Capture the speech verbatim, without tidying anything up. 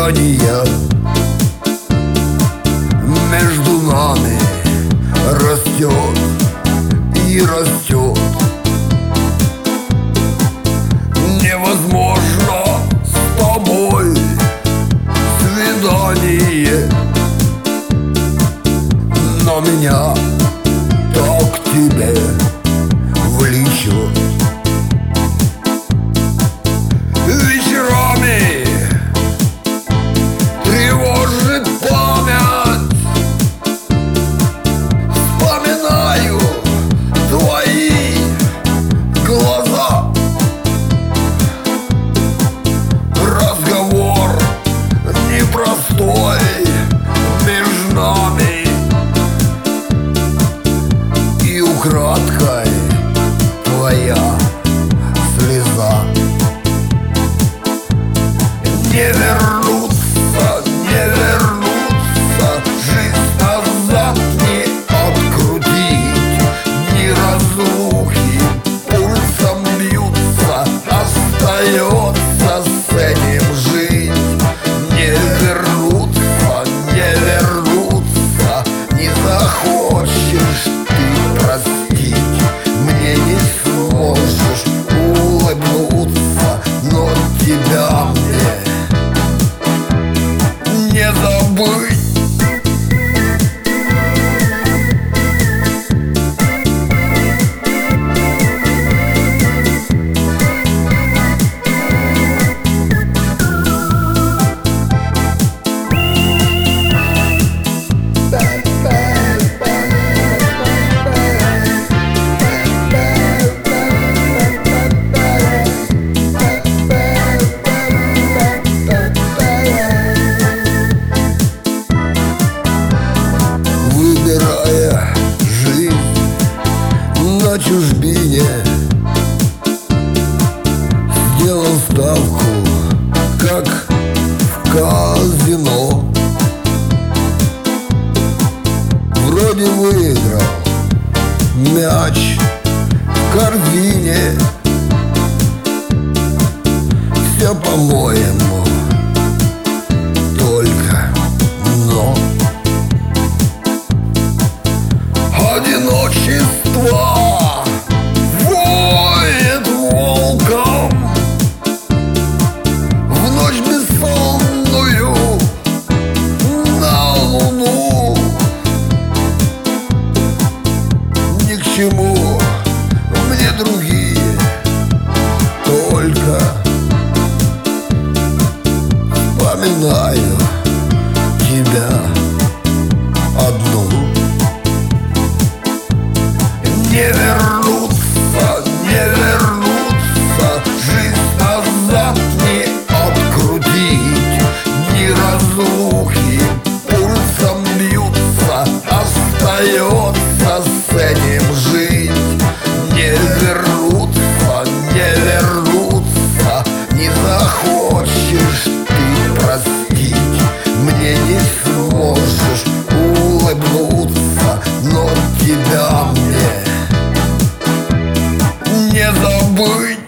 свидания между нами растет и растет. Невозможно с тобой свидание, но меня так к тебе влечет. Вечерами тревожит память, вспоминаю твои глаза. Разговор непростой между нами, и украдкой твоя слеза. Не вернуться, не вернуться, жизнь назад не открутить. Ни разлуки пульсом бьются, остается с этим жить. Не вернуться, не вернуться, не захочешь ты простить. Мне не сможешь улыбнуться, но тебя мне не забыть. Выбирая жизнь на чужбине, сделал ставку, как в казино. Вроде выиграл мяч в корзине. Все по-моему, только но одиночество воет волком в ночь бессонную на луну. Ни к чему мне другие, только вспоминаю тебя одну. Не вернуться, не вернуться, жизнь назад не открутить. Ни разлуки пульсом бьются, остается с этим жить. Не вернуться, не вернуться, не захочешь ты простить. Мне не сможешь улыбнуться, но тебя мне не забыть.